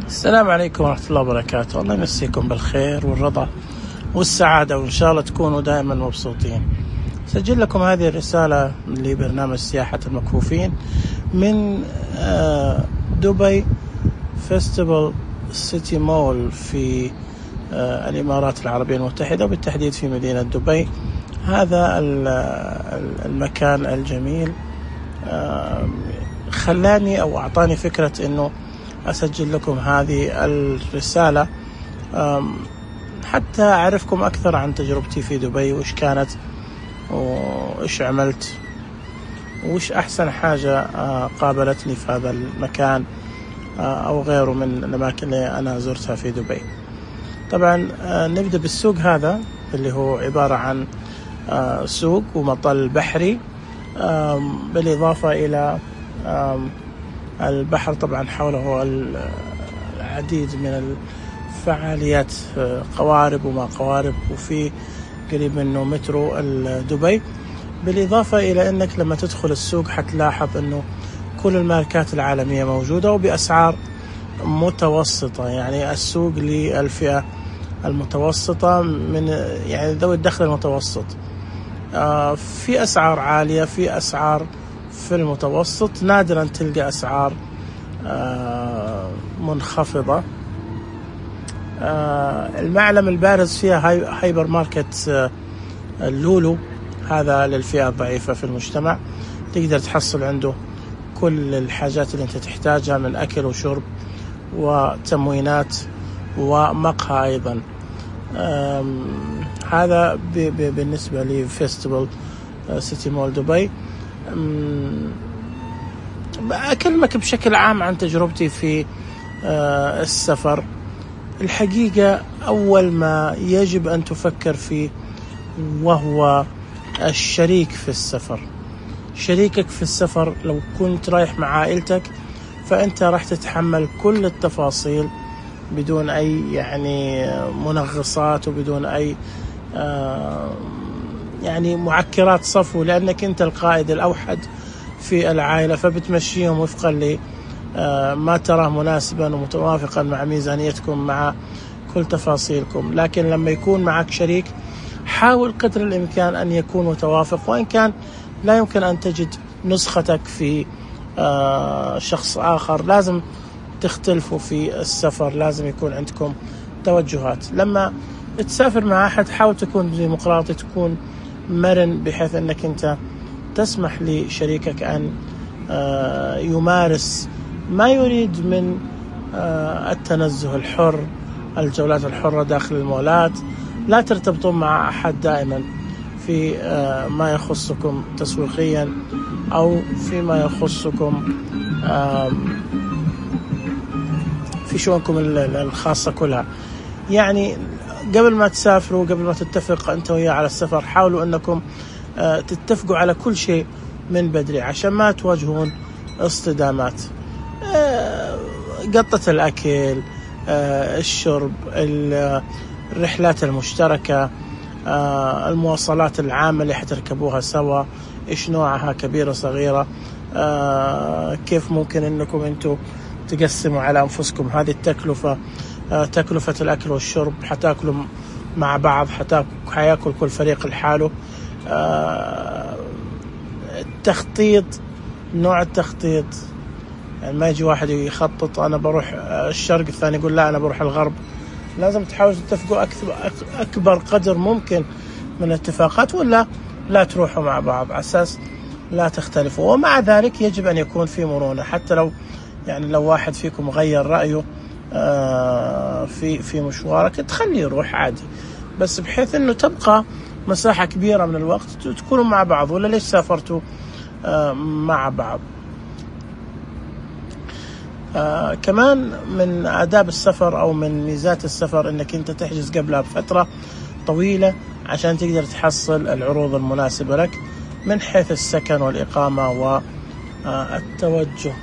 السلام عليكم ورحمة الله وبركاته. الله يمسيكم بالخير والرضا والسعادة، وإن شاء الله تكونوا دائما مبسوطين. سجل لكم هذه الرسالة لبرنامج سياحة المكفوفين من دبي فيستيفال سيتي مول في الإمارات العربية المتحدة، وبالتحديد في مدينة دبي. هذا المكان الجميل خلاني أو أعطاني فكرة أنه أسجل لكم هذه الرسالة حتى أعرفكم أكثر عن تجربتي في دبي، وإيش كانت وإيش عملت وإيش أحسن حاجة قابلتني في هذا المكان أو غيره من الأماكن اللي أنا زرتها في دبي. طبعا نبدأ بالسوق هذا اللي هو عبارة عن سوق ومطل بحري، بالإضافة إلى البحر. طبعا حوله العديد من الفعاليات، قوارب وما قوارب، وفي قريب منه مترو دبي. بالإضافة إلى أنك لما تدخل السوق حتلاحظ أنه كل الماركات العالمية موجودة وبأسعار متوسطة، يعني السوق للفئة المتوسطة من يعني ذوي الدخل المتوسط. في أسعار عالية، في أسعار في المتوسط، نادرا تلقى أسعار منخفضة. المعلم البارز فيها هايبر ماركت لولو، هذا للفئة الضعيفة في المجتمع. تقدر تحصل عنده كل الحاجات اللي انت تحتاجها من أكل وشرب وتموينات ومقهى أيضا. هذا بالنسبة لي فيستيفال سيتي مول دبي. أكلمك بشكل عام عن تجربتي في السفر. الحقيقة أول ما يجب أن تفكر فيه وهو الشريك في السفر. شريكك في السفر لو كنت رايح مع عائلتك فأنت راح تتحمل كل التفاصيل بدون أي يعني منغصات وبدون أي يعني معكرات صفو، لأنك أنت القائد الأوحد في العائلة، فبتمشيهم وفقا لما تراه مناسبا ومتوافقا مع ميزانيتكم مع كل تفاصيلكم. لكن لما يكون معك شريك حاول قدر الإمكان أن يكون متوافق، وإن كان لا يمكن أن تجد نسختك في شخص آخر. لازم تختلفوا في السفر، لازم يكون عندكم توجهات. لما تسافر مع أحد حاول تكون ديمقراطي، تكون مرن، بحيث أنك أنت تسمح لشريكك أن يمارس ما يريد من التنزه الحر، الجولات الحرة داخل المولات. لا ترتبطون مع أحد دائما في ما يخصكم تسويقيا أو فيما يخصكم في شؤونكم الخاصة كلها. يعني قبل ما تسافروا، قبل ما تتفق أنت وياه على السفر، حاولوا أنكم تتفقوا على كل شيء من بدري عشان ما تواجهون اصطدامات. قطة الأكل، الشرب، الرحلات المشتركة، المواصلات العامة اللي حتركبوها سوا، إيش نوعها، كبيرة صغيرة، كيف ممكن أنكم أنتوا تقسموا على أنفسكم هذه التكلفة. تكلفة الأكل والشرب حتاكلوا مع بعض، حياكل كل فريق لحاله. التخطيط، نوع التخطيط، يعني ما يجي واحد يخطط أنا بروح الشرق، الثاني يقول لا أنا بروح الغرب. لازم تحاولوا تتفقوا أكبر قدر ممكن من الاتفاقات، ولا لا تروحوا مع بعض على أساس لا تختلفوا. ومع ذلك يجب أن يكون في مرونة، حتى لو يعني لو واحد فيكم غير رأيه في مشوارك تخليه يروح عادي، بس بحيث أنه تبقى مساحة كبيرة من الوقت تكونوا مع بعض. ولا ليش سافرتوا مع بعض؟ كمان من آداب السفر أو من ميزات السفر أنك أنت تحجز قبلها بفترة طويلة عشان تقدر تحصل العروض المناسبة لك من حيث السكن والإقامة والتوجه.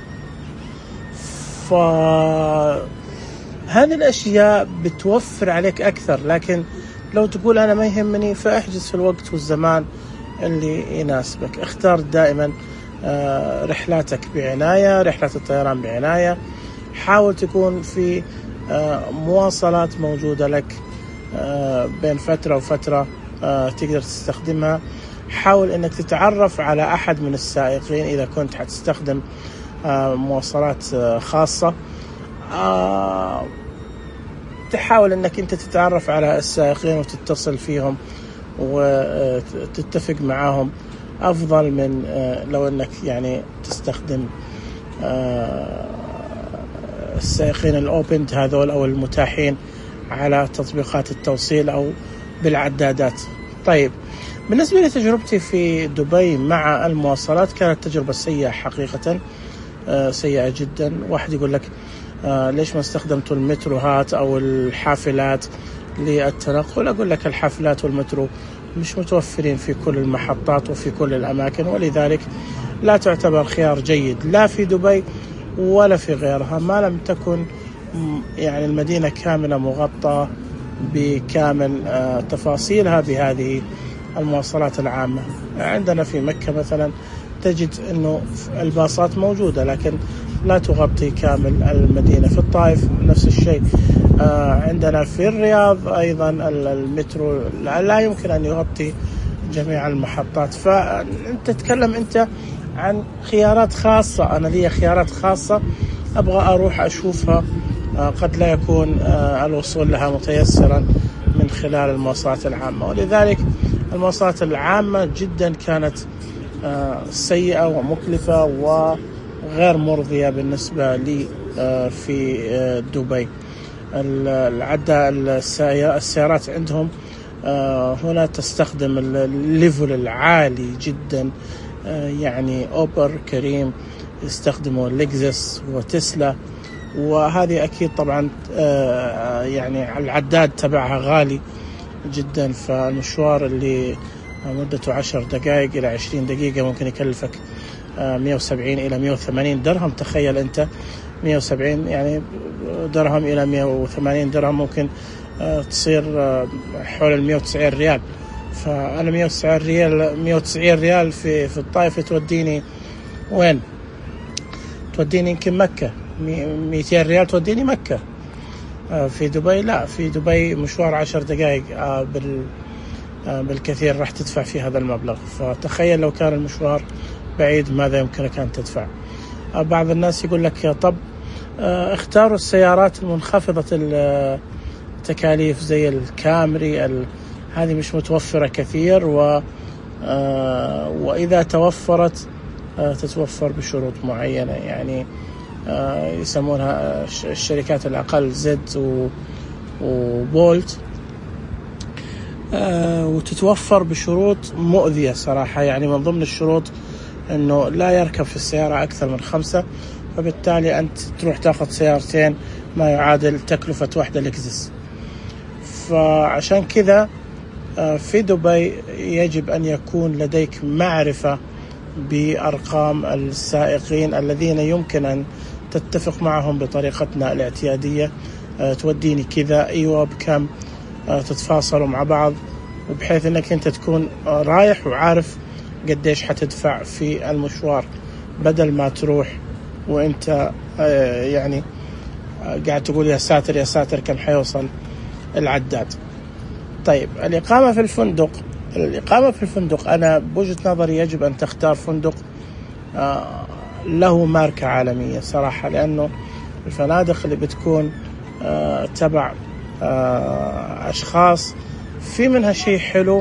فهذه الأشياء بتوفر عليك أكثر. لكن لو تقول أنا ما يهمني، فاحجز في الوقت والزمان اللي يناسبك. اختار دائما رحلاتك بعناية، رحلة الطيران بعناية. حاول تكون في مواصلات موجودة لك بين فترة وفترة تقدر تستخدمها. حاول انك تتعرف على احد من السائقين اذا كنت حتستخدم مواصلات خاصة. تحاول انك انت تتعرف على السائقين وتتصل فيهم وتتفق معاهم، افضل من لو انك يعني تستخدم السائقين الاوبند هذول او المتاحين على تطبيقات التوصيل او بالعدادات. طيب، بالنسبة لتجربتي في دبي مع المواصلات كانت تجربة سيئة حقيقة، سيئة جدا. واحد يقول لك ليش ما استخدمتوا المتروهات أو الحافلات للتنقل؟ أقول لك الحافلات والمترو مش متوفرين في كل المحطات وفي كل الأماكن، ولذلك لا تعتبر خيار جيد لا في دبي ولا في غيرها، ما لم تكن يعني المدينة كاملة مغطى بكامل تفاصيلها بهذه المواصلات العامة. عندنا في مكة مثلا تجد أنه الباصات موجودة لكن لا تغطي كامل المدينة. في الطائف نفس الشيء. عندنا في الرياض أيضا المترو لا يمكن أن يغطي جميع المحطات. فأنت تتكلم أنت عن خيارات خاصة، أنا لي خيارات خاصة أبغى أروح أشوفها، قد لا يكون الوصول لها متيسرا من خلال المواصلات العامة. ولذلك المواصلات العامة جدا كانت سيئة ومكلفة وغير مرضية بالنسبة لي في دبي. السيارات عندهم هنا تستخدم الليفل العالي جدا، يعني أوبر، كريم، يستخدموا لكزس وتسلا، وهذه أكيد طبعا يعني العداد تبعها غالي جدا. فالمشوار اللي مدته 10 دقائق إلى 20 دقيقة ممكن يكلفك 170 إلى 180 درهم. تخيل أنت 170 يعني درهم إلى 180 درهم ممكن تصير حول 190 ريال. فأنا 190 ريال في الطائف توديني وين؟ توديني يمكن مكة. 200 ريال توديني مكة. في دبي لا، في دبي مشوار 10 دقائق بالكثير راح تدفع في هذا المبلغ. فتخيل لو كان المشوار بعيد ماذا يمكنك أن تدفع. بعض الناس يقول لك طب اختاروا السيارات المنخفضة التكاليف زي الكامري، هذه مش متوفرة كثير، وإذا توفرت تتوفر بشروط معينة، يعني يسمونها الشركات الأقل زد وبولت، وتتوفر بشروط مؤذية صراحة. يعني من ضمن الشروط أنه لا يركب في السيارة أكثر من 5، فبالتالي أنت تروح تأخذ سيارتين ما يعادل تكلفة واحدة لكزس. فعشان كذا في دبي يجب أن يكون لديك معرفة بأرقام السائقين الذين يمكن أن تتفق معهم بطريقتنا الاعتيادية، توديني كذا، أيوة بكم، تتفاصلوا مع بعض، وبحيث أنك أنت تكون رايح وعارف قديش حتدفع في المشوار، بدل ما تروح وأنت يعني قاعد تقول يا ساتر يا ساتر كم حيوصل العداد. طيب، الإقامة في الفندق أنا بوجهة نظري يجب أن تختار فندق له ماركة عالمية صراحة، لأنه الفنادق اللي بتكون تبع أشخاص في منها شيء حلو،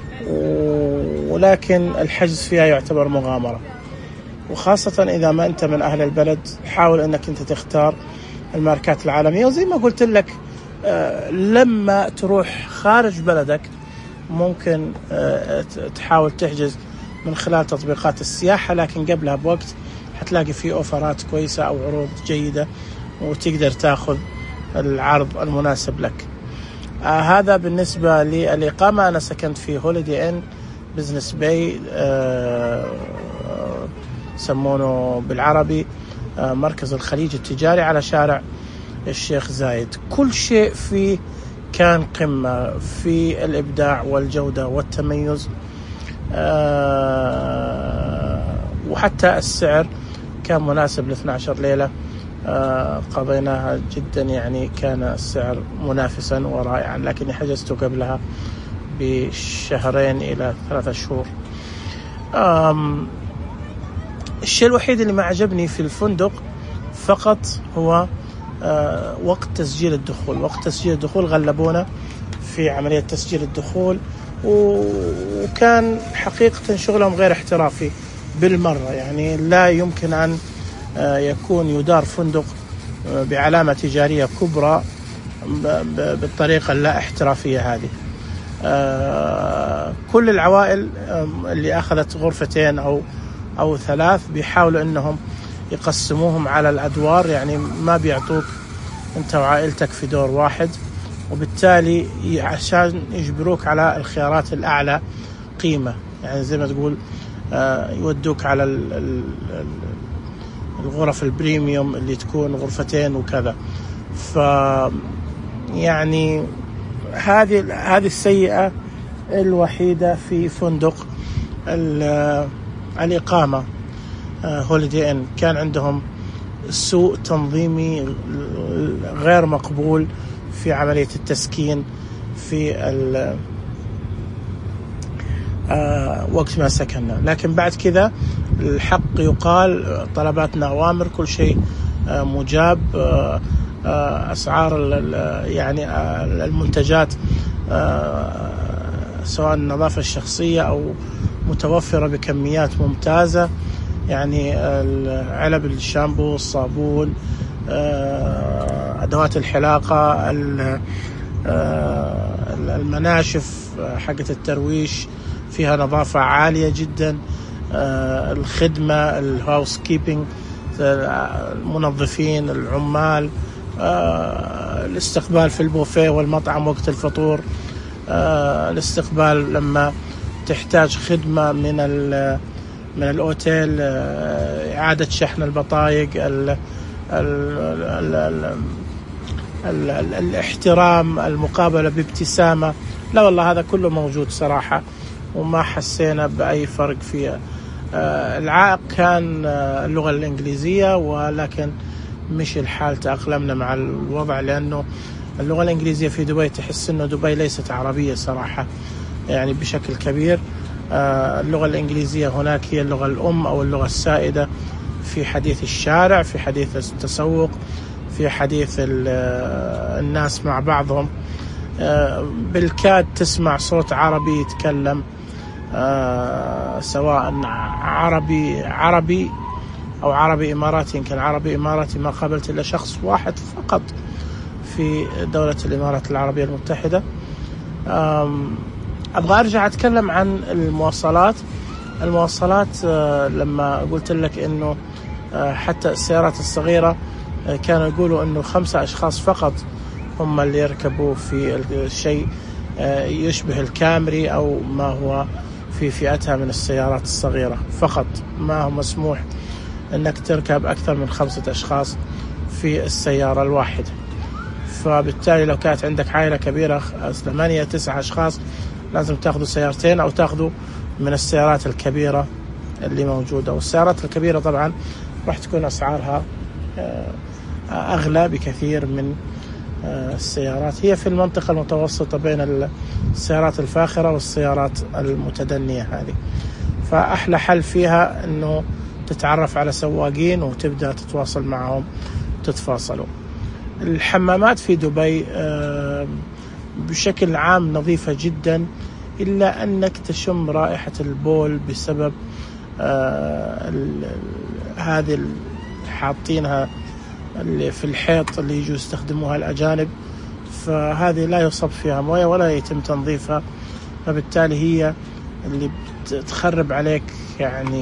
ولكن الحجز فيها يعتبر مغامرة، وخاصة إذا ما أنت من أهل البلد. حاول أنك أنت تختار الماركات العالمية. وزي ما قلت لك لما تروح خارج بلدك ممكن تحاول تحجز من خلال تطبيقات السياحة، لكن قبلها بوقت حتلاقي فيه أوفرات كويسة أو عروض جيدة وتقدر تأخذ العرض المناسب لك. هذا بالنسبة للإقامة. أنا سكنت في هوليدي إن بزنس باي، سمونه بالعربي مركز الخليج التجاري على شارع الشيخ زايد. كل شيء فيه كان قمة في الإبداع والجودة والتميز، وحتى السعر كان مناسب ل12 ليلة قضيناها جدا، يعني كان السعر منافسا ورائعا، لكني حجزته قبلها بشهرين إلى 3 شهور. الشيء الوحيد اللي ما عجبني في الفندق فقط هو وقت تسجيل الدخول. وقت تسجيل الدخول غلبونا في عملية تسجيل الدخول، وكان حقيقة شغلهم غير احترافي بالمرة. يعني لا يمكن أن يكون يدار فندق بعلامة تجارية كبرى بالطريقة اللا احترافية هذه. كل العوائل اللي أخذت غرفتين أو 3 بيحاولوا أنهم يقسموهم على الأدوار، يعني ما بيعطوك أنت وعائلتك في دور واحد، وبالتالي عشان يجبروك على الخيارات الأعلى قيمة، يعني زي ما تقول يودوك على الغرف البريميوم اللي تكون غرفتين وكذا. ف يعني هذه السيئة الوحيدة في فندق الإقامة هوليدي إن. كان عندهم سوء تنظيمي غير مقبول في عملية التسكين في وقت ما سكننا، لكن بعد كذا الحق يقال طلباتنا أوامر، كل شيء مجاب. أسعار يعني المنتجات سواء النظافة الشخصية أو متوفرة بكميات ممتازة، يعني علب الشامبو، الصابون، أدوات الحلاقة، المناشف حقة الترويش فيها نظافة عالية جدا. الخدمة الهاوس كيبينج، المنظفين، العمال، الاستقبال في البوفيه والمطعم وقت الفطور، الاستقبال لما تحتاج خدمة من الأوتيل، إعادة شحن البطايق، الاحترام، المقابلة بابتسامة. لا والله هذا كله موجود صراحة، وما حسينا بأي فرق فيها. العائق كان اللغة الإنجليزية، ولكن مش الحال، تأقلمنا مع الوضع، لأنه اللغة الإنجليزية في دبي تحس أنه دبي ليست عربية صراحة، يعني بشكل كبير. اللغة الإنجليزية هناك هي اللغة الأم أو اللغة السائدة في حديث الشارع، في حديث التسوق، في حديث الناس مع بعضهم. بالكاد تسمع صوت عربي يتكلم، سواء عربي أو عربي إماراتي. يمكن عربي إماراتي ما قابلت إلا شخص واحد فقط في دولة الإمارات العربية المتحدة. أبغى أرجع أتكلم عن المواصلات. لما قلت لك إنه حتى السيارات الصغيرة كانوا يقولوا إنه 5 أشخاص فقط هم اللي يركبوا في الشيء يشبه الكامري أو ما هو في فئتها من السيارات الصغيرة فقط. ما هو مسموح أنك تركب أكثر من 5 أشخاص في السيارة الواحدة. فبالتالي لو كانت عندك عائلة كبيرة 8-9 أشخاص لازم تأخذوا سيارتين أو تأخذوا من السيارات الكبيرة اللي موجودة. والسيارات الكبيرة طبعا راح تكون أسعارها أغلى بكثير من السيارات. هي في المنطقة المتوسطة بين السيارات الفاخرة والسيارات المتدنية هذه. فأحلى حل فيها أنه تتعرف على سواقين وتبدأ تتواصل معهم تتفاصلوا. الحمامات في دبي بشكل عام نظيفة جدا، إلا أنك تشم رائحة البول بسبب هذه حاطينها اللي في الحيط اللي يجوا يستخدموها الأجانب، فهذه لا يصب فيها موية ولا يتم تنظيفها، فبالتالي هي اللي بتخرب عليك يعني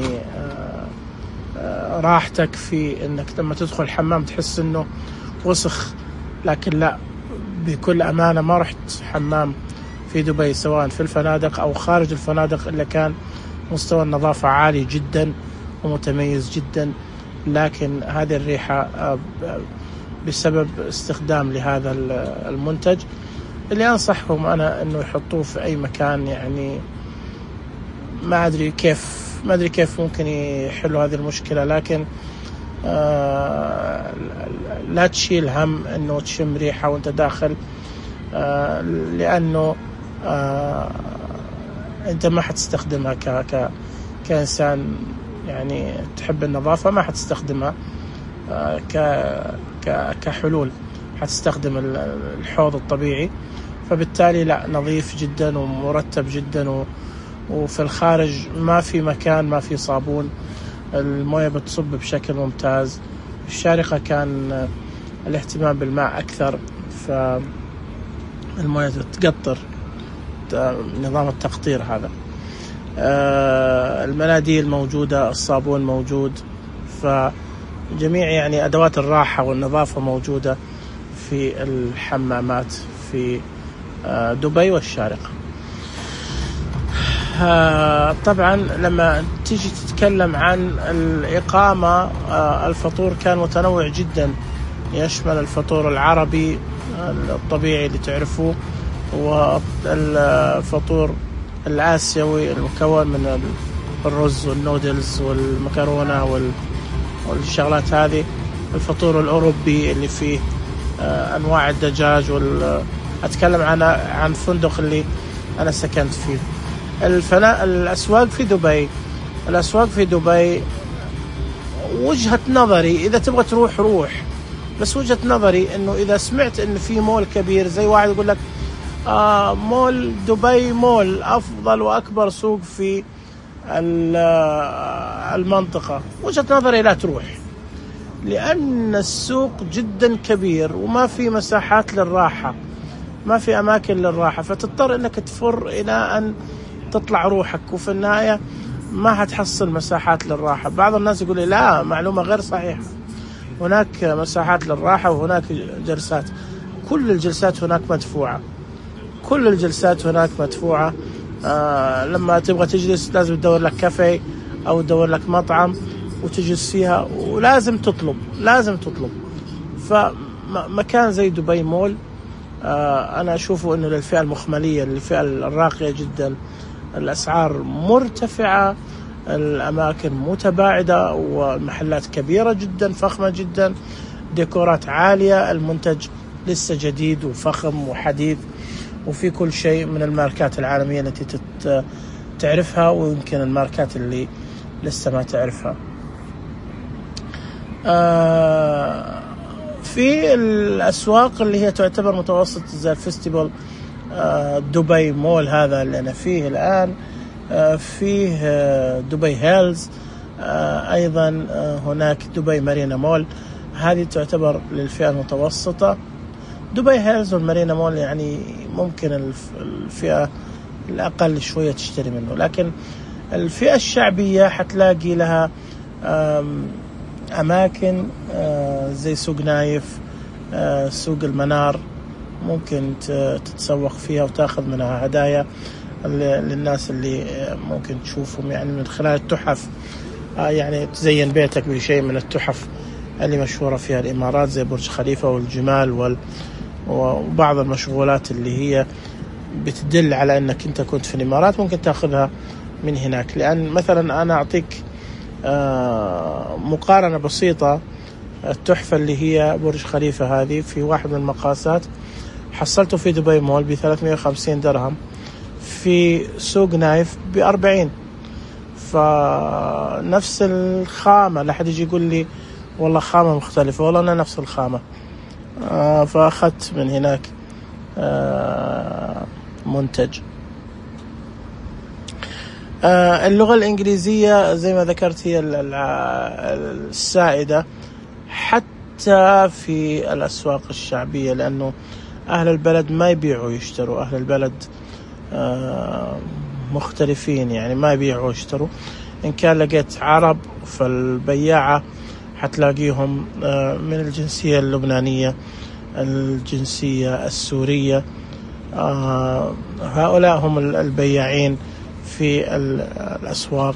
راحتك في انك لما تدخل الحمام تحس انه وسخ. لكن لا، بكل أمانة ما رحت حمام في دبي سواء في الفنادق أو خارج الفنادق إلا كان مستوى النظافة عالي جدا ومتميز جدا. لكن هذه الريحة بسبب استخدام لهذا المنتج اللي أنصحهم أنا أنه يحطوه في أي مكان. يعني ما أدري كيف ممكن يحلوا هذه المشكلة، لكن لا تشيل هم أنه تشم ريحة وأنت داخل، لأنه أنت ما حتستخدمها كإنسان يعني تحب النظافة، ما حتستخدمها كحلول، حتستخدم الحوض الطبيعي. فبالتالي لا، نظيف جدا ومرتب جدا، وفي الخارج ما في مكان ما في صابون، الموية بتصب بشكل ممتاز. الشارقة كان الاهتمام بالماء أكثر، فالموية تقطر، نظام التقطير هذا. المناديل موجودة، الصابون موجود، فجميع يعني أدوات الراحة والنظافة موجودة في الحمامات في دبي والشارقة. طبعا لما تيجي تتكلم عن الإقامة، الفطور كان متنوع جدا، يشمل الفطور العربي الطبيعي اللي تعرفوه، والفطور الآسيوي المكون من الرز والنودلز والمكرونة والشغلات هذه، الفطور الأوروبي اللي فيه أنواع الدجاج أتكلم عن فندق اللي أنا سكنت فيه. الأسواق في دبي وجهة نظري، إذا تبغى روح، بس وجهة نظري إنه إذا سمعت إن في مول كبير، زي واحد يقول لك مول دبي مول أفضل وأكبر سوق في المنطقة، وجهة نظري لا تروح، لأن السوق جدا كبير وما في مساحات للراحة، ما في أماكن للراحة، فتضطر إنك تفر إلى أن تطلع روحك، وفي النهاية ما هتحصل مساحات للراحة. بعض الناس يقول لي لا، معلومة غير صحيحة، هناك مساحات للراحة وهناك جلسات، كل الجلسات هناك مدفوعة. لما تبغى تجلس لازم تدور لك كافيه أو تدور لك مطعم وتجلس فيها، ولازم تطلب. فمكان زي دبي مول أنا أشوفه أنه للفئة المخملية، للفئة الراقية جدا، الأسعار مرتفعة، الأماكن متباعدة، والمحلات كبيرة جدا، فخمة جدا، ديكورات عالية، المنتج لسه جديد وفخم وحديث، وفي كل شيء من الماركات العالمية التي تعرفها، ويمكن الماركات اللي لسه ما تعرفها. في الأسواق اللي هي تعتبر متوسط زي الفستيفال دبي مول هذا اللي أنا فيه الآن، فيه دبي هيلز، أيضا هناك دبي مارينا مول، هذه تعتبر للفئة المتوسطة. دبي هيلز والمارينا مول يعني ممكن الفئة الأقل شوية تشتري منه، لكن الفئة الشعبية حتلاقي لها أماكن زي سوق نايف، سوق المنار، ممكن تتسوق فيها وتاخذ منها هدايا للناس اللي ممكن تشوفهم يعني من خلال التحف، يعني تزين بيتك بشيء من التحف اللي مشهورة فيها الإمارات زي برج خليفة والجمال وبعض المشغولات اللي هي بتدل على أنك أنت كنت في الإمارات، ممكن تأخذها من هناك. لأن مثلا أنا أعطيك مقارنة بسيطة، التحفة اللي هي برج خليفة هذه في واحد من المقاسات حصلته في دبي مول ب350 درهم، في سوق نايف ب40. فنفس الخامة، لا حد يجي يقول لي والله خامة مختلفة، والله أنا نفس الخامة. فأخذت من هناك منتج. اللغة الإنجليزية زي ما ذكرت هي السائدة حتى في الأسواق الشعبية، لأنه أهل البلد ما يبيعوا يشتروا، أهل البلد مختلفين، يعني ما يبيعوا يشتروا. إن كان لقيت عرب فالبياعة حتلاقيهم من الجنسية اللبنانية، الجنسية السورية، هؤلاء هم البياعين في الأسواق.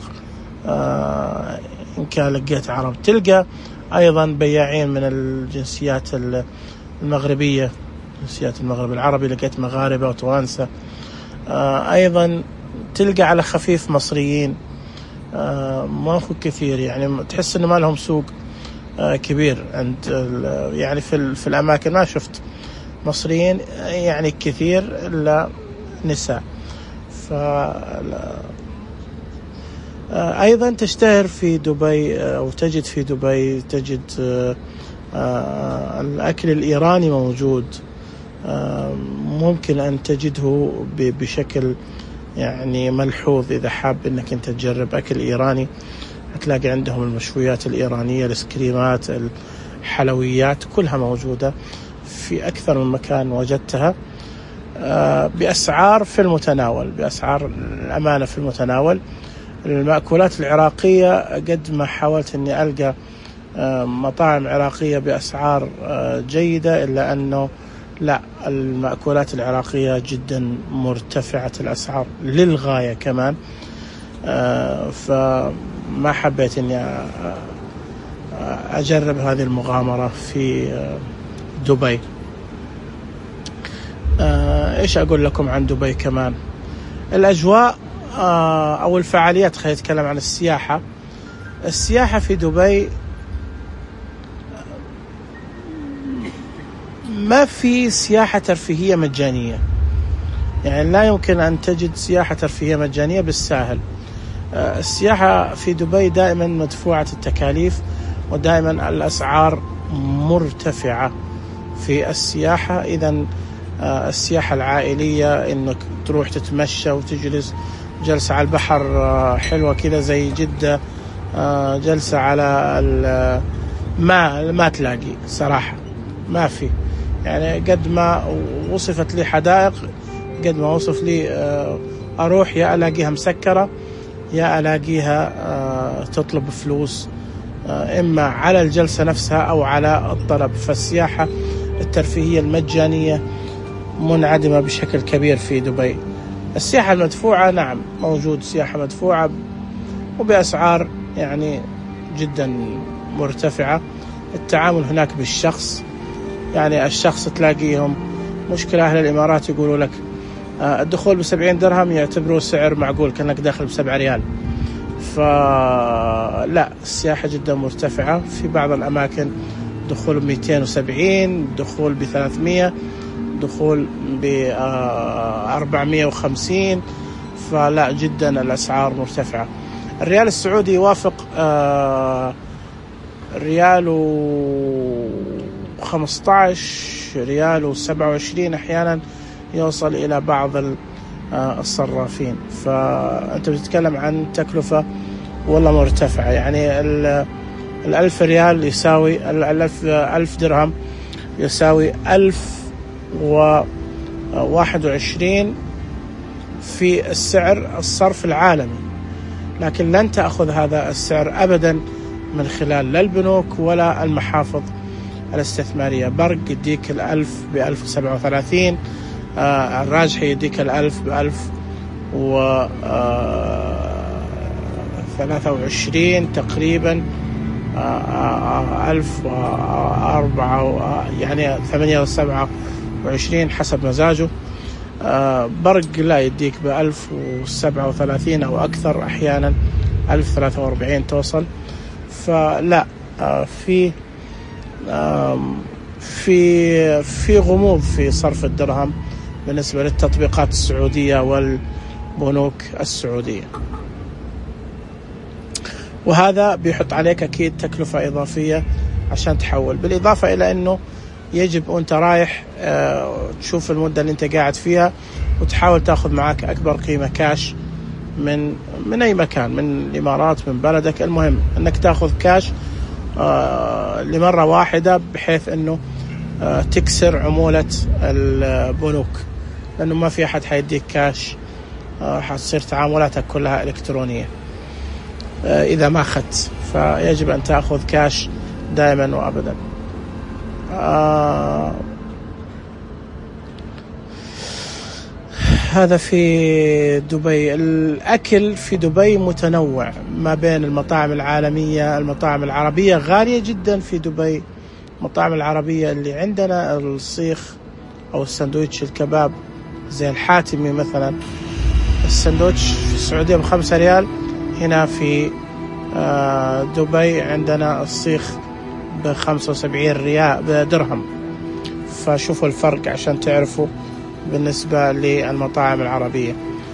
إن كان لقيت عرب تلقى أيضا بياعين من الجنسيات المغربية، جنسيات المغرب العربي، لقيت مغاربة وتوانسة، أيضا تلقى على خفيف مصريين، ما هو كثير، يعني تحس إنه ما لهم سوق كبير عند يعني في الأماكن ما شفت مصريين يعني كثير إلا نساء. أيضا تشتهر في دبي أو تجد في دبي تجد الأكل الإيراني موجود، ممكن أن تجده بشكل يعني ملحوظ. إذا حاب أنك أنت تجرب أكل إيراني هتلاقي عندهم المشويات الإيرانية، الاسكريمات، الحلويات، كلها موجودة في أكثر من مكان وجدتها بأسعار في المتناول، بأسعار الأمانة في المتناول. المأكولات العراقية قد ما حاولت أني ألقى مطاعم عراقية بأسعار جيدة، إلا أنه لا، المأكولات العراقية جدا مرتفعة الأسعار للغاية كمان. فما حبيت أني أجرب هذه المغامرة في دبي. إيش أقول لكم عن دبي كمان؟ الأجواء أو الفعاليات. خلينا نتكلم عن السياحة. السياحة في دبي ما في سياحة ترفيهية مجانية، يعني لا يمكن أن تجد سياحة ترفيهية مجانية بالساهل. السياحة في دبي دائما مدفوعة التكاليف، ودائما الأسعار مرتفعة في السياحة. إذن السياحة العائلية إنك تروح تتمشى وتجلس جلسة على البحر حلوة كذا زي جدة، جلسة على ما تلاقي صراحة، ما في. يعني قد ما وصفت لي حدائق، قد ما وصف لي أروح يا ألاقيها مسكرة يا ألاقيها تطلب فلوس، إما على الجلسة نفسها أو على الطلب. فالسياحة الترفيهية المجانية منعدمة بشكل كبير في دبي. السياحة المدفوعة نعم موجود سياحة مدفوعة وبأسعار يعني جدا مرتفعة. التعامل هناك بالشخص، يعني الشخص تلاقيهم مشكلة أهل الإمارات يقولوا لك الدخول ب70 درهم يعتبروه سعر معقول كأنك داخل ب7 ريال. فلا، السياحة جدا مرتفعة. في بعض الأماكن دخول ب270، دخول ب300، دخول ب450. فلا، جدا الأسعار مرتفعة. الريال السعودي يوافق ريال 15، ريال 27 أحيانا يوصل إلى بعض الصرافين. فأنت بتتكلم عن تكلفة والله مرتفعة. يعني 1000 ريال يساوي 1000 درهم يساوي 1021 في السعر الصرف العالمي. لكن لن تأخذ هذا السعر أبدا من خلال لا البنوك ولا المحافظ الاستثمارية. برق يديك 1000 ب1037، الراجحي يديك 1000 ب1023 تقريبا، 1004 يعني 28 حسب مزاجه. برق لا يديك ب1037 أو أكثر، أحيانا 1043 توصل. فلا، في غموض في صرف الدرهم بالنسبة للتطبيقات السعودية والبنوك السعودية، وهذا بيحط عليك أكيد تكلفة إضافية عشان تحول. بالإضافة إلى أنه يجب وأنت رايح تشوف المدة اللي أنت قاعد فيها وتحاول تأخذ معك أكبر قيمة كاش من أي مكان، من الإمارات، من بلدك. المهم أنك تأخذ كاش لمرة واحدة، بحيث أنه تكسر عمولة البنوك، لأنه ما في أحد حيديك كاش، حتصير تعاملاتك كلها إلكترونية إذا ما أخذت. فيجب أن تأخذ كاش دائما وأبدا. هذا في دبي. الأكل في دبي متنوع ما بين المطاعم العالمية، المطاعم العربية غالية جدا في دبي. المطاعم العربية اللي عندنا الصيخ أو السندويتش الكباب زي الحاتمي مثلا، السندويتش في السعودية ب5 ريال، هنا في دبي عندنا الصيخ ب75 درهم. فشوفوا الفرق عشان تعرفوا بالنسبة للمطاعم العربية.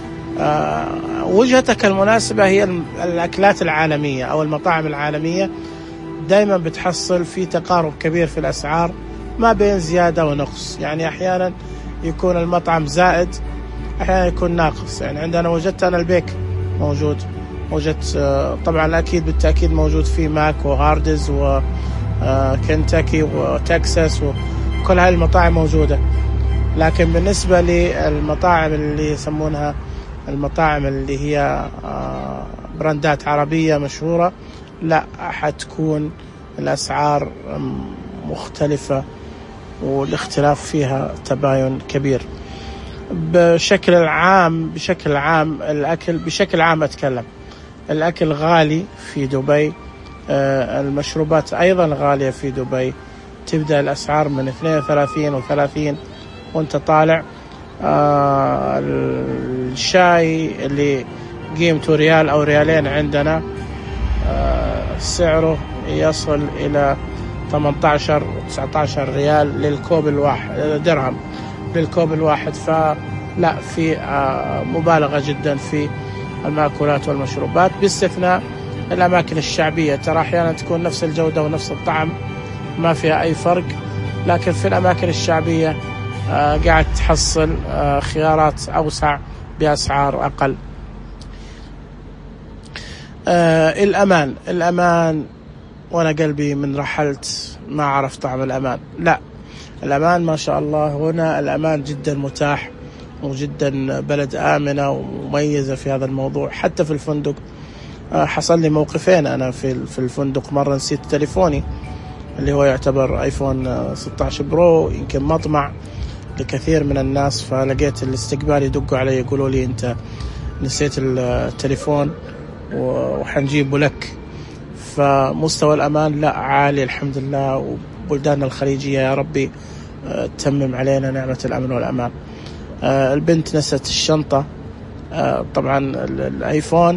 وجهتك المناسبة هي الأكلات العالمية أو المطاعم العالمية، دايما بتحصل في تقارب كبير في الأسعار ما بين زيادة ونقص. يعني أحيانا يكون المطعم زائد، أحيانا يكون ناقص. يعني عندنا وجدت أنا البيك موجود، وجدت طبعا أكيد بالتأكيد موجود في ماك وهاردز وكنتاكي وتكساس وكل هاي المطاعم موجودة. لكن بالنسبة للمطاعم اللي يسمونها المطاعم اللي هي براندات عربية مشهورة، لا، حتكون الأسعار مختلفة والاختلاف فيها تباين كبير. بشكل عام الأكل بشكل عام أتكلم، الأكل غالي في دبي، المشروبات أيضا غالية في دبي، تبدأ الأسعار من 32 و30 وانت طالع. الشاي اللي قيمته ريال أو ريالين عندنا سعره يصل إلى 18 و19 ريال للكوب الواحد، درهم للكوب الواحد. فلا، في مبالغة جدا في المأكولات والمشروبات، باستثناء الأماكن الشعبية. ترى أحيانا تكون نفس الجودة ونفس الطعم ما فيها أي فرق، لكن في الأماكن الشعبية قاعد تحصل خيارات أوسع بأسعار أقل. الأمان وأنا قلبي من رحلت ما عرف طعم الأمان. لا، الأمان ما شاء الله هنا الأمان جدا متاح، وجدا بلد آمنة ومميزة في هذا الموضوع. حتى في الفندق حصل لي موقفين. أنا في الفندق مرة نسيت تليفوني اللي هو يعتبر آيفون 16 برو، يمكن مطمع لكثير من الناس. فلقيت الاستقبال يدقوا علي يقولوا لي أنت نسيت التليفون وحنجيبه لك. فمستوى الأمان لا، عالي الحمد لله. وبلداننا الخليجية يا ربي تتمم علينا نعمة الأمن والأمان. البنت نسيت الشنطة. طبعا الآيفون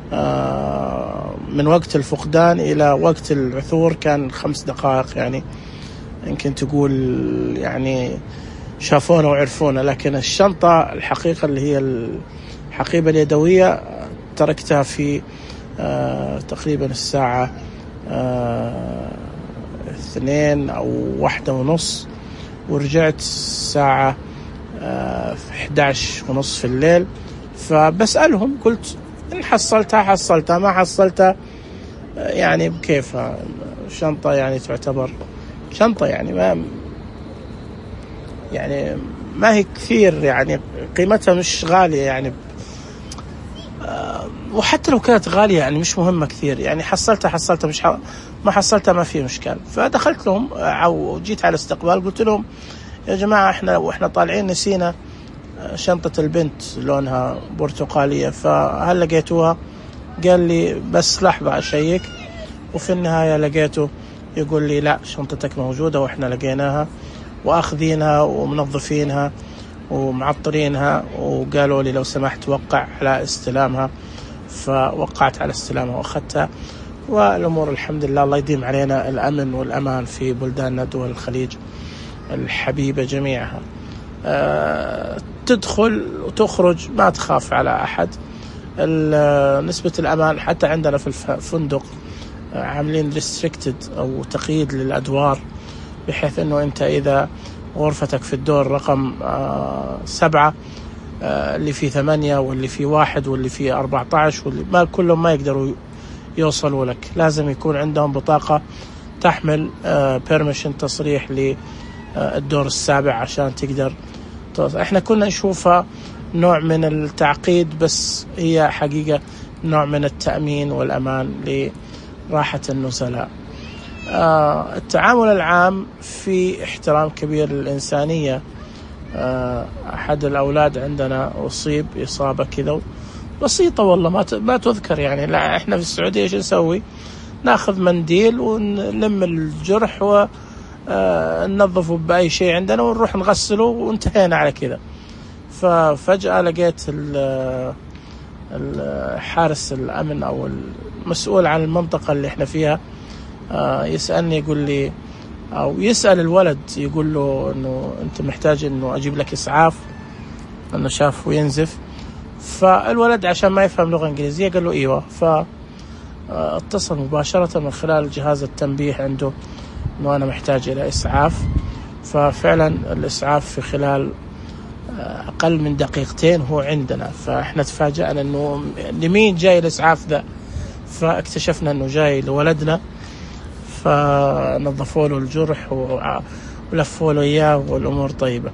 من وقت الفقدان إلى وقت العثور كان 5 دقائق، يعني يمكن تقول يعني شافونا وعرفونا. لكن الشنطة الحقيقة اللي هي الحقيبة اليدوية تركتها في تقريبا الساعة 2 أو 1:30، ورجعت الساعة 11:30 في الليل. فبسألهم قلت إن حصلتها ما حصلتها يعني بكيفها. شنطة يعني تعتبر شنطة، يعني ما هي كثير، يعني قيمتها مش غالية يعني. وحتى لو كانت غالية يعني مش مهمة كثير، يعني حصلتها مش ما حصلتها ما في مشكلة. فدخلت لهم أو جيت على الاستقبال قلت لهم يا جماعة احنا طالعين نسينا شنطة البنت لونها برتقالية، فهل لقيتوها؟ قال لي بس لحظة أشيك. وفي النهاية لقيته يقول لي لا، شنطتك موجودة وإحنا لقيناها وأخذينها ومنظفينها ومعطرينها. وقالوا لي لو سمحت وقع على استلامها. فوقعت على استلامها وأخذتها. والأمور الحمد لله، الله يديم علينا الأمن والأمان في بلداننا دول الخليج الحبيبة جميعها. تدخل وتخرج ما تخاف على أحد. نسبة الأمان حتى عندنا في الفندق عاملين restricted أو تقييد للأدوار، بحيث أنه أنت إذا غرفتك في الدور رقم 7 اللي فيه 8 واللي فيه 1 واللي فيه 14 واللي ما كلهم ما يقدروا يوصلوا لك. لازم يكون عندهم بطاقة تحمل permission تصريح للدور 7 عشان تقدر توصل. احنا كنا نشوفها نوع من التعقيد، بس هي حقيقة نوع من التأمين والأمان لراحة النزلاء. التعامل العام في احترام كبير للإنسانية. أحد الأولاد عندنا أصيب إصابة كذا بسيطة والله ما تذكر يعني. لا، إحنا في السعودية إيش نسوي؟ ناخذ منديل ونلم الجرح وننظفه بأي شيء عندنا ونروح نغسله وانتهينا على كذا. ففجأة لقيت الحارس الأمن أو المسؤول عن المنطقة اللي إحنا فيها يسألني يقول لي، أو يسأل الولد يقول له إنه أنت محتاج إنه أجيب لك إسعاف، إنه شاف وينزف. فالولد عشان ما يفهم لغة إنجليزية قال له إيوه، فاتصل مباشرة من خلال جهاز التنبيه عنده إنه أنا محتاج إلى إسعاف. ففعلا الإسعاف في خلال أقل من دقيقتين هو عندنا. فإحنا تفاجأنا إنه لمين جاي الإسعاف ذا، فاكتشفنا إنه جاي لولدنا. فنظفوا له الجرح ولفوا له إياه والأمور طيبة.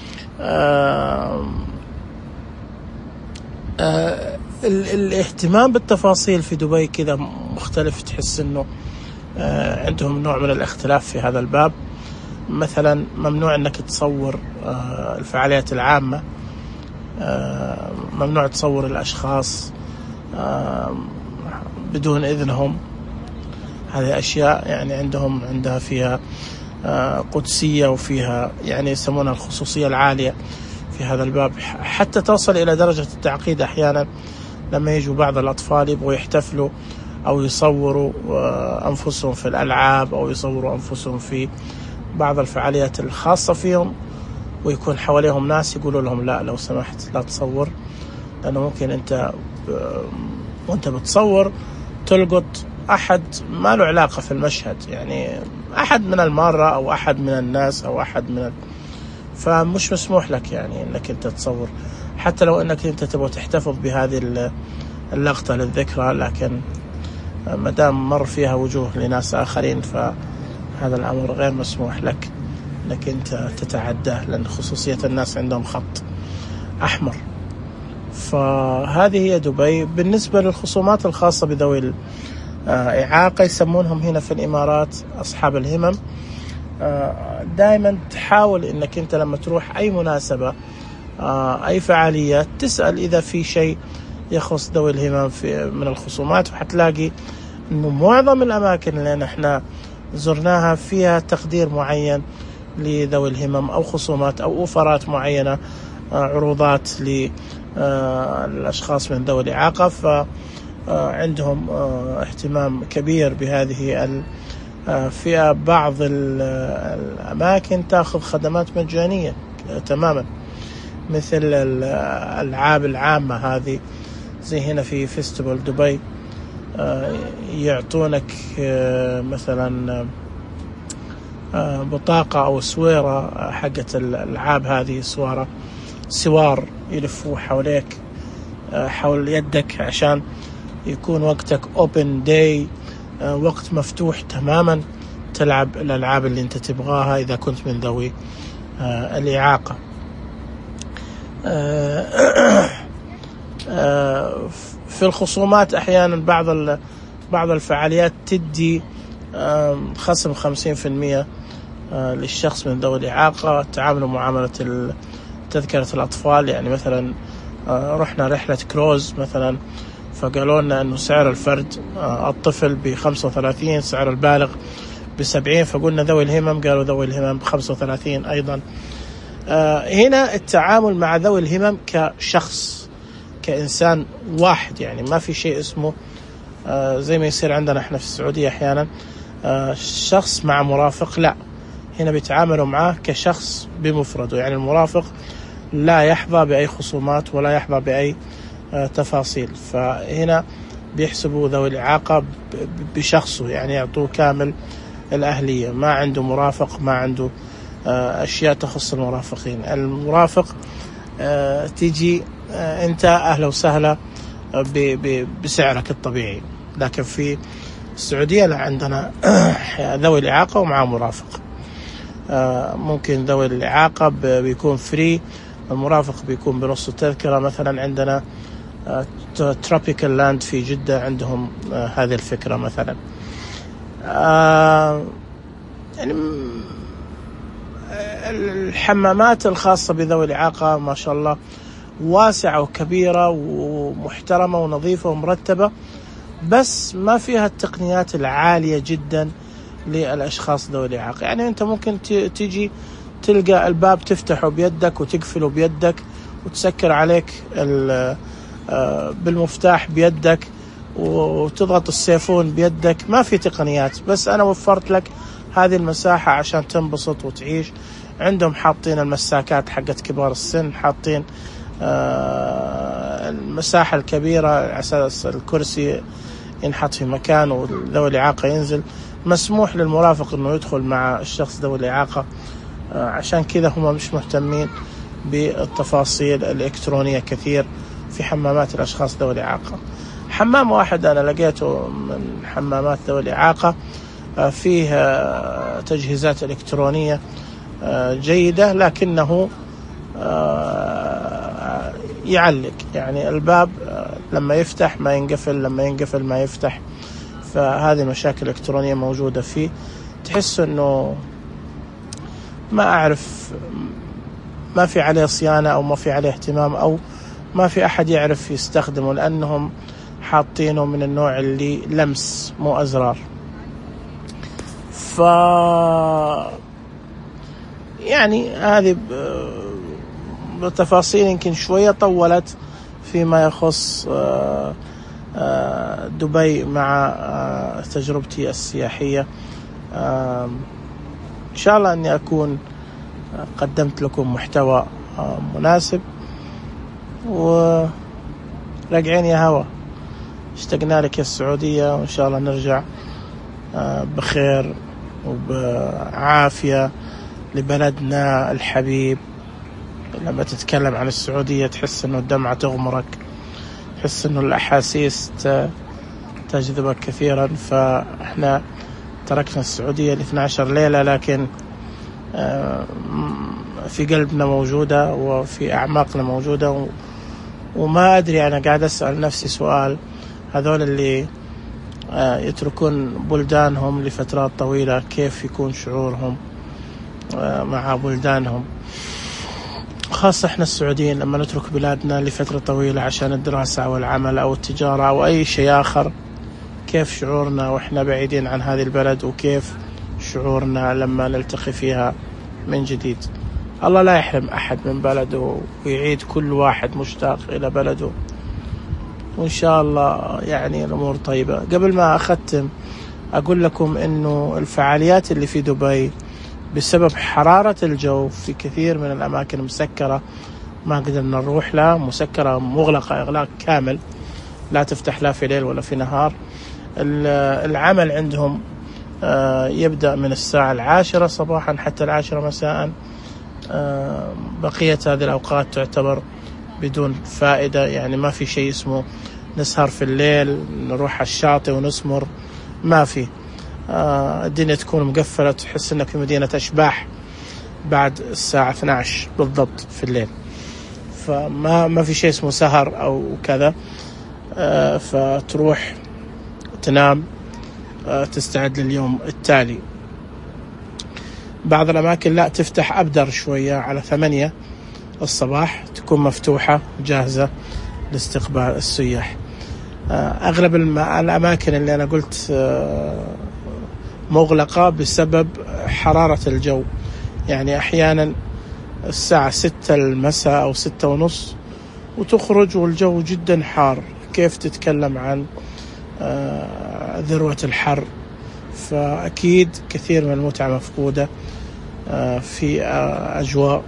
الاهتمام بالتفاصيل في دبي كذا مختلف، تحس إنه عندهم نوع من الاختلاف في هذا الباب. مثلا ممنوع أنك تصور الفعاليات العامة، ممنوع تصور الأشخاص بدون إذنهم. هذه أشياء يعني عندها فيها قدسية، وفيها يعني يسمونها الخصوصية العالية في هذا الباب، حتى توصل إلى درجة التعقيد أحيانا لما يجوا بعض الأطفال يبغوا يحتفلوا أو يصوروا أنفسهم في الألعاب، أو يصوروا أنفسهم في بعض الفعاليات الخاصة فيهم، ويكون حواليهم ناس يقولوا لهم لا لو سمحت لا تصور، لأنه ممكن أنت وأنت بتصور تلقط أحد ما له علاقة في المشهد، يعني أحد من المارة أو أحد من الناس أو أحد من فمش مسموح لك يعني أنك أنت تصور، حتى لو أنك أنت تبغى تحتفظ بهذه اللقطة للذكرى، لكن ما دام مر فيها وجوه لناس آخرين فهذا الأمر غير مسموح لك أنك أنت تتعداه، لأن خصوصية الناس عندهم خط أحمر. فهذه هي دبي. بالنسبة للخصومات الخاصة بذوي الإعاقة، يسمونهم هنا في الإمارات أصحاب الهمم. دائما تحاول أنك أنت لما تروح أي مناسبة أي فعاليات تسأل إذا في شيء يخص ذوي الهمم من الخصومات، وحتلاقي أنه معظم الأماكن اللي نحن زرناها فيها تقدير معين لذوي الهمم، أو خصومات أو أوفرات معينة، عروضات للأشخاص من ذوي الإعاقة. فعندهم اهتمام كبير بهذه الفئة. بعض الأماكن تأخذ خدمات مجانية تماما، مثل الألعاب العامة هذه، زي هنا في فيستيفال دبي يعطونك مثلا بطاقة أو سويرة حقت الألعاب هذه، سوار يلفوا حوليك حول يدك عشان يكون وقتك open day، وقت مفتوح تماما تلعب الألعاب اللي انت تبغاها إذا كنت من ذوي الإعاقة. في الخصومات أحيانا بعض الفعاليات تدي خصم 50% للشخص من ذوي الإعاقة. تعاملوا معاملة تذكرة الأطفال، يعني مثلا رحنا رحلة كروز مثلا، فقالوا لنا أنه سعر الفرد الطفل ب35، سعر البالغ ب70، فقلنا ذوي الهمم، قالوا ذوي الهمم ب35 أيضا. هنا التعامل مع ذوي الهمم كشخص، كإنسان واحد، يعني ما في شيء اسمه زي ما يصير عندنا احنا في السعودية أحيانا شخص مع مرافق، لا، هنا بيتعاملوا معاه كشخص بمفرده، يعني المرافق لا يحظى بأي خصومات ولا يحظى بأي تفاصيل. فهنا بيحسبوا ذوي الإعاقة بشخصه، يعني يعطوه كامل الأهلية، ما عنده مرافق، ما عنده أشياء تخص المرافقين. المرافق تيجي أنت أهلا وسهلا بسعرك الطبيعي، لكن في السعودية لا، عندنا ذوي الإعاقة ومع مرافق. ممكن ذوي الإعاقة بيكون فري، المرافق بيكون بنص التذكرة. مثلا عندنا تروبيكال لاند في جدة عندهم هذه الفكرة مثلا. يعني الحمامات الخاصة بذوي الإعاقة ما شاء الله واسعة وكبيرة ومحترمة ونظيفة ومرتبة، بس ما فيها التقنيات العالية جدا للأشخاص ذوي الإعاقة. يعني أنت ممكن تيجي تلقى الباب تفتحه بيدك وتقفله بيدك وتسكر عليك بالمفتاح بيدك، وتضغط السيفون بيدك. ما في تقنيات، بس أنا وفرت لك هذه المساحة عشان تنبسط وتعيش. عندهم حاطين المساكات حقت كبار السن، حاطين المساحة الكبيرة على أساس الكرسي ينحط في مكان وذوي الإعاقة ينزل. مسموح للمرافق أنه يدخل مع الشخص ذوي الإعاقة. عشان كذا هم مش مهتمين بالتفاصيل الإلكترونية كثير في حمامات الأشخاص ذوي الإعاقة. حمام واحد أنا لقيته من حمامات ذوي الإعاقة فيه تجهيزات إلكترونية جيدة، لكنه يعلق، يعني الباب لما يفتح ما ينقفل، لما ينقفل ما يفتح. فهذه مشاكل إلكترونية موجودة فيه. تحس أنه ما أعرف، ما في عليه صيانة أو ما في عليه اهتمام أو ما في أحد يعرف يستخدمه، لأنهم حاطينه من النوع اللي لمس مو أزرار. يعني هذه بتفاصيل يمكن شوية طولت فيما يخص دبي مع تجربتي السياحية. إن شاء الله أني أكون قدمت لكم محتوى مناسب. ورجعين يا هوا، اشتقنا لك يا السعودية، وإن شاء الله نرجع بخير وبعافية لبلدنا الحبيب. لما تتكلم عن السعودية تحس أنه الدمعة تغمرك، تحس أنه الأحاسيس تجذبك كثيرا. فإحنا تركنا السعودية 12 ليلة، لكن في قلبنا موجودة وفي أعماقنا موجودة. وما أدري، أنا قاعد أسأل نفسي سؤال: هذول اللي يتركون بلدانهم لفترات طويلة كيف يكون شعورهم مع بلدانهم؟ خاصة إحنا السعوديين لما نترك بلادنا لفترة طويلة عشان الدراسة أو العمل أو التجارة أو أي شيء آخر، كيف شعورنا وإحنا بعيدين عن هذه البلد، وكيف شعورنا لما نلتقي فيها من جديد؟ الله لا يحرم أحد من بلده، ويعيد كل واحد مشتاق إلى بلده، وإن شاء الله يعني الأمور طيبة. قبل ما أختم أقول لكم إنه الفعاليات اللي في دبي بسبب حرارة الجو في كثير من الأماكن مسكرة، ما قدرنا نروح لها، مسكرة مغلقة إغلاق كامل، لا تفتح لا في ليل ولا في نهار. العمل عندهم يبدأ من الساعة 10 صباحا حتى 10 مساء. بقية هذه الأوقات تعتبر بدون فائدة، يعني ما في شيء اسمه نسهر في الليل نروح على الشاطئ ونسمر، ما في. الدنيا تكون مقفلة، تحس انك في مدينة أشباح بعد الساعة 12 بالضبط في الليل. فما في شيء اسمه سهر أو كذا. فتروح تنام، تستعد لليوم التالي. بعض الأماكن لا تفتح أبدر شوية على 8 الصباح، تكون مفتوحة جاهزة لاستقبال السياح. أغلب الأماكن اللي أنا قلت مغلقة بسبب حرارة الجو، يعني أحيانا الساعة 6 المساء أو 6:30 وتخرج والجو جدا حار. كيف تتكلم عن ذروة الحر؟ فأكيد كثير من المتعة مفقودة في أجواء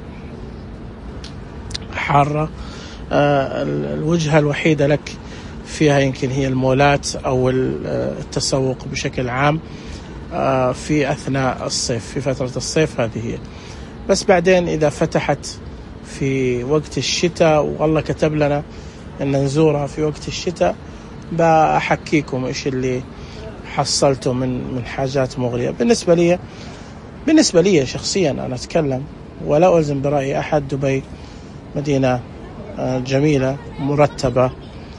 حارة. الوجهة الوحيدة لك فيها يمكن هي المولات أو التسوق بشكل عام في أثناء الصيف، في فترة الصيف هذه هي. بس بعدين إذا فتحت في وقت الشتاء، والله كتب لنا أن نزورها في وقت الشتاء، بأحكيكم إيش اللي حصلته من حاجات مغرية. بالنسبة لي شخصيا أنا أتكلم ولا ألزم برأي أحد. دبي مدينة جميلة مرتبة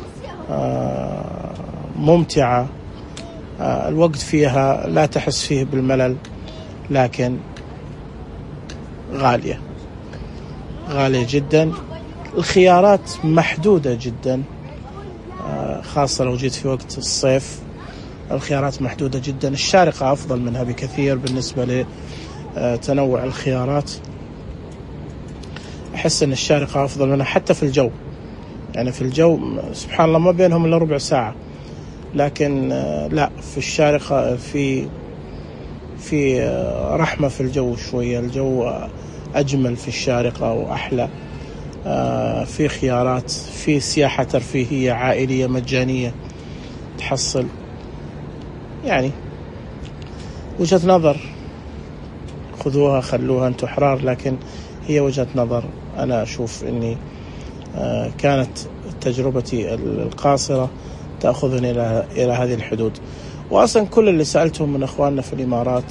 ممتعة، الوقت فيها لا تحس فيه بالملل، لكن غالية جدا. الخيارات محدودة جدا، خاصة لو جيت في وقت الصيف الخيارات محدودة جدا. الشارقة أفضل منها بكثير بالنسبة لتنوع الخيارات. أحس أن الشارقة أفضل منها حتى في الجو، يعني في الجو سبحان الله ما بينهم إلا ربع ساعة. لكن لا، في الشارقة في رحمة في الجو شوية، الجو أجمل في الشارقة وأحلى. في خيارات، في سياحة ترفيهية عائلية مجانية تحصل. يعني وجهة نظر، خذوها خلوها أنتم حرار، لكن هي وجهة نظر. أنا أشوف أني كانت تجربتي القاصرة تأخذني إلى هذه الحدود. وأصلا كل اللي سألتهم من أخواننا في الإمارات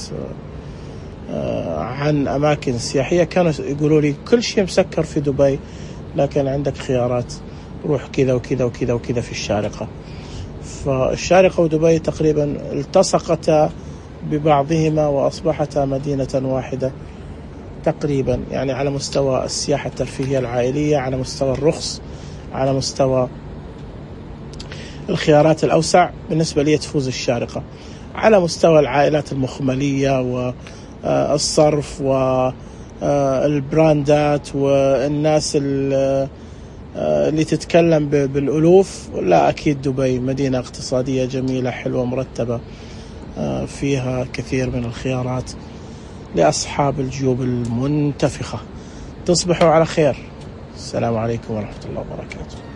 عن أماكن سياحية كانوا يقولوا لي كل شيء مسكر في دبي، لكن عندك خيارات، روح كذا وكذا وكذا وكذا في الشارقة. فالشارقة ودبي تقريبا التصقتا ببعضهما وأصبحتا مدينة واحدة تقريبا، يعني على مستوى السياحة الترفيهية العائلية، على مستوى الرخص، على مستوى الخيارات الأوسع. بالنسبة لي تفوز الشارقة. على مستوى العائلات المخملية والصرف والبراندات والناس اللي تتكلم بالألوف، لا، أكيد دبي مدينة اقتصادية جميلة حلوة مرتبة، فيها كثير من الخيارات لأصحاب الجيوب المنتفخة. تصبحوا على خير. السلام عليكم ورحمة الله وبركاته.